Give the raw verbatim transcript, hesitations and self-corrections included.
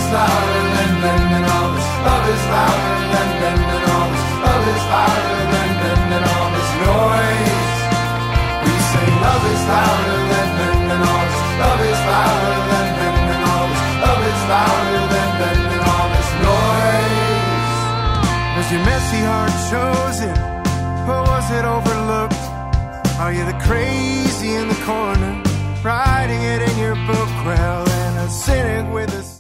louder than, than, than all this. Love is louder than, than, than all this. Love is louder than, than, than all this noise. We say love is louder than, than, than all this. Love is louder than, than, than all this. Love is louder than, than, than all this noise. Was your messy heart chosen, or was it overlooked? Are you the crazy in the corner, writing it in your book? Well, and a cynic with a